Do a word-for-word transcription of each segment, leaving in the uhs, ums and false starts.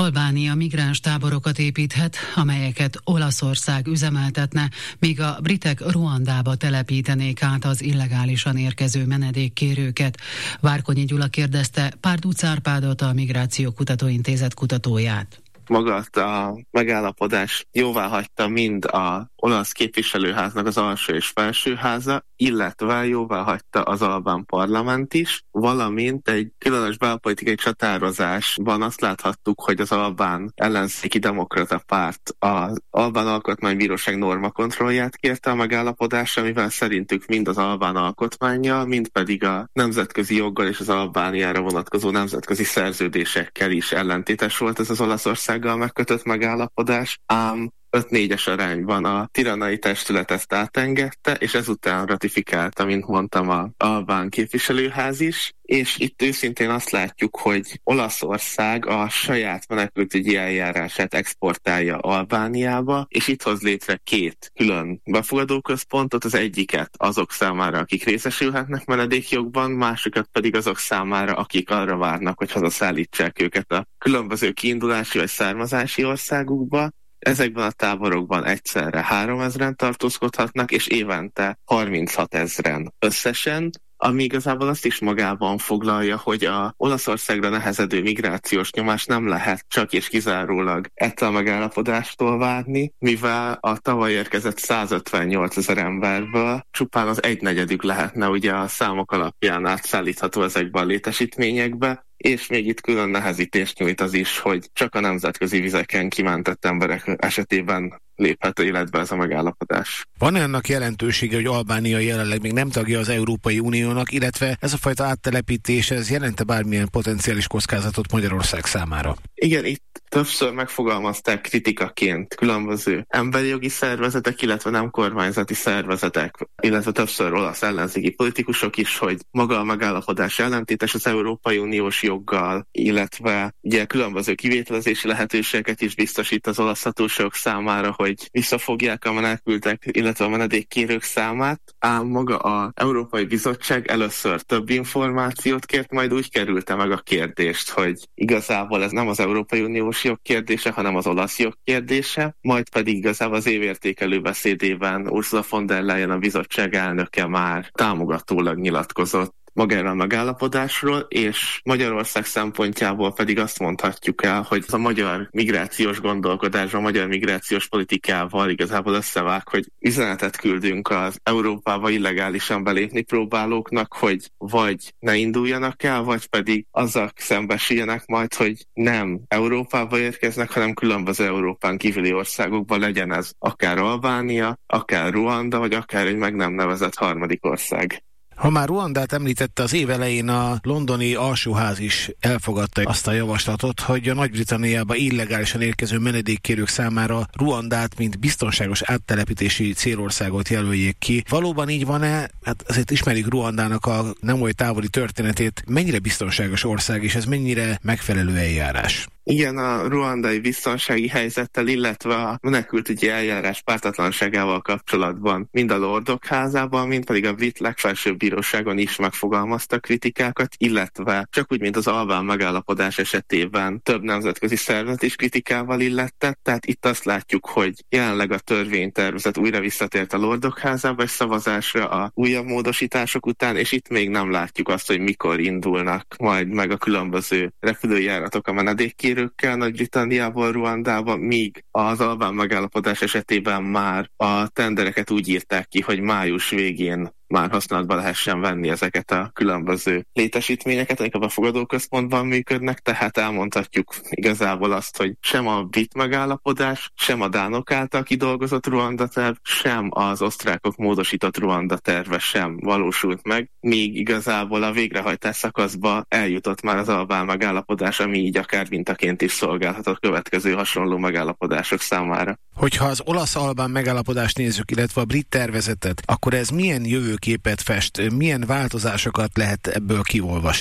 Albánia migráns táborokat építhet, amelyeket Olaszország üzemeltetne, míg a britek Ruandába telepítenék át az illegálisan érkező menedékkérőket. Várkonyi Gyula kérdezte Párduc Árpádot, a Migráció Kutatóintézet kutatóját. Maga a megállapodás jóváhagyta mind az olasz képviselőháznak az alsó és felsőháza, illetve jóváhagyta az albán parlament is, valamint egy különös belpolitikai csatározásban azt láthattuk, hogy az albán ellenzéki demokrata párt az albán alkotmánybíróság normakontrollját kérte a megállapodásra, mivel szerintük mind az albán alkotmánnyal, mind pedig a nemzetközi joggal és az Albániára vonatkozó nemzetközi szerződésekkel is ellentétes volt ez az Olaszországgal megkötött megállapodás, ám öt négyes arányban a tiranai testület ezt átengedte, és ezután ratifikálta, mint mondtam, az albán képviselőház is, és itt őszintén azt látjuk, hogy Olaszország a saját menekültügyi eljárását exportálja Albániába, és itt hoz létre két külön befogadóközpontot, az egyiket azok számára, akik részesülhetnek menedékjogban, másikat pedig azok számára, akik arra várnak, hogy hazaszállítsák őket a különböző kiindulási vagy származási országukba. Ezekben a táborokban egyszerre háromezren tartózkodhatnak, és évente harminchat ezren összesen, ami igazából azt is magában foglalja, hogy a Olaszországra nehezedő migrációs nyomás nem lehet csak és kizárólag ettől a megállapodástól várni, mivel a tavaly érkezett százötvennyolc ezer emberből csupán az egynegyedük lehetne ugye a számok alapján átszállítható ezekbe a létesítményekbe, és még itt külön nehezítést nyújt az is, hogy csak a nemzetközi vizeken kimentett emberek esetében léphet életbe ez a megállapodás. Van-e annak jelentősége, hogy Albánia jelenleg még nem tagja az Európai Uniónak, illetve ez a fajta áttelepítés, ez jelente bármilyen potenciális kockázatot Magyarország számára? Igen, itt többször megfogalmazták kritikaként különböző emberi jogi szervezetek, illetve nem kormányzati szervezetek, illetve többször olasz ellenzéki politikusok is, hogy maga a megállapodás ellentétes az Európai Uniós joggal, illetve ugye különböző kivételezési lehetőségeket is biztosít az olasz hatóságok számára, hogy visszafogják a menekültek, illetve a menedékkérők számát, ám maga az Európai Bizottság először több információt kért, majd úgy kerülte meg a kérdést, hogy igazából ez nem az Európai Uniós jog kérdése, hanem az olasz jog kérdése, majd pedig igazából az évértékelő beszédében Ursula von der Leyen, a bizottság elnöke már támogatólag nyilatkozott magára a megállapodásról, és Magyarország szempontjából pedig azt mondhatjuk el, hogy a magyar migrációs gondolkodásban, a magyar migrációs politikával igazából összevág, hogy üzenetet küldünk az Európába illegálisan belépni próbálóknak, hogy vagy ne induljanak el, vagy pedig azzal szembesüljenek majd, hogy nem Európába érkeznek, hanem különböző Európán kívüli országokba, legyen ez akár Albánia, akár Ruanda, vagy akár egy meg nem nevezett harmadik ország. Ha már Ruandát említette, az év elején a londoni alsóház is elfogadta azt a javaslatot, hogy a Nagy-Britanniába illegálisan érkező menedékkérők számára Ruandát, mint biztonságos áttelepítési célországot jelöljék ki. Valóban így van-e? Hát azért ismerjük Ruandának a nem oly távoli történetét. Mennyire biztonságos ország, és ez mennyire megfelelő eljárás? Igen, a ruandai biztonsági helyzettel, illetve a menekültügyi eljárás pártatlanságával kapcsolatban mind a Lordok házában, mind pedig a brit legfelsőbb bíróságon is megfogalmaztak kritikákat, illetve csak úgy, mint az albán megállapodás esetében több nemzetközi szervezet is kritikával illetett, tehát itt azt látjuk, hogy jelenleg a törvénytervezet újra visszatért a Lordok házába és szavazásra a újabb módosítások után, és itt még nem látjuk azt, hogy mikor indulnak majd meg a különböző repülőjáratok a menedékkérőkkel Nagy-Britanniából Ruandába, míg az albán megállapodás esetében már a tendereket úgy írták ki, hogy május végén már használatba lehessen venni ezeket a különböző létesítményeket, amik a befogadóközpontban működnek, tehát elmondhatjuk igazából azt, hogy sem a brit megállapodás, sem a dánok által kidolgozott Ruanda terv, sem az osztrákok módosított Ruanda terve sem valósult meg, míg igazából a végrehajtás szakaszba eljutott már az albán megállapodás, ami így akár mintaként is szolgálhat a következő hasonló megállapodások számára. Hogyha az olasz-albán megállapodást nézzük, illetve a brit tervezetet, akkor ez milyen jövőképet fest, milyen változásokat lehet ebből kiolvasni?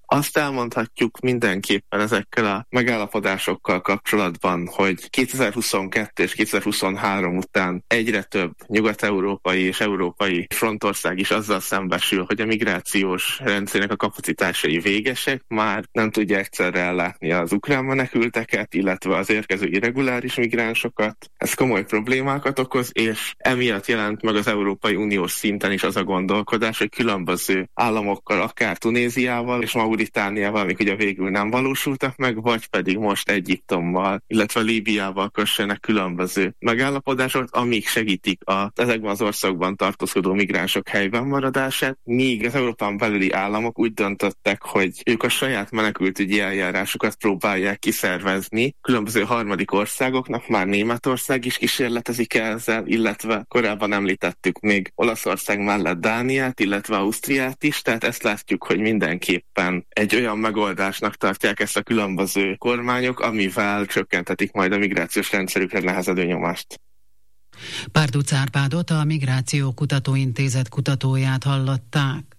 Azt elmondhatjuk mindenképpen ezekkel a megállapodásokkal kapcsolatban, hogy kétezer-huszonkettő és kétezer-huszonhárom után egyre több nyugat-európai és európai frontország is azzal szembesül, hogy a migrációs rendszernek a kapacitásai végesek, már nem tudja egyszerre ellátni az ukrán menekülteket, illetve az érkező irreguláris migránsokat. Ez komoly problémákat okoz, és emiatt jelent meg az Európai Uniós szinten is az a gondolkodás, hogy különböző államokkal, akár Tunéziával és Mauritániával, amik ugye végül nem valósultak meg, vagy pedig most Egyiptommal, illetve Líbiával kössenek különböző megállapodásokat, amik segítik a, ezekben az országokban tartózkodó migránsok helyben maradását, míg az Európán belüli államok úgy döntöttek, hogy ők a saját menekültügyi eljárásukat próbálják kiszervezni. Különböző harmadik országoknak, már Németország is kísérletezik ezzel, illetve korábban említettük még Olaszország mellett Dániát, illetve Ausztriát is, tehát ezt látjuk, hogy mindenképpen egy olyan megoldásnak tartják ezt a különböző kormányok, amivel csökkentetik majd a migrációs rendszerükre nehezedő nyomást. Párduc Árpádot, a Migráció Kutatóintézet kutatóját hallották.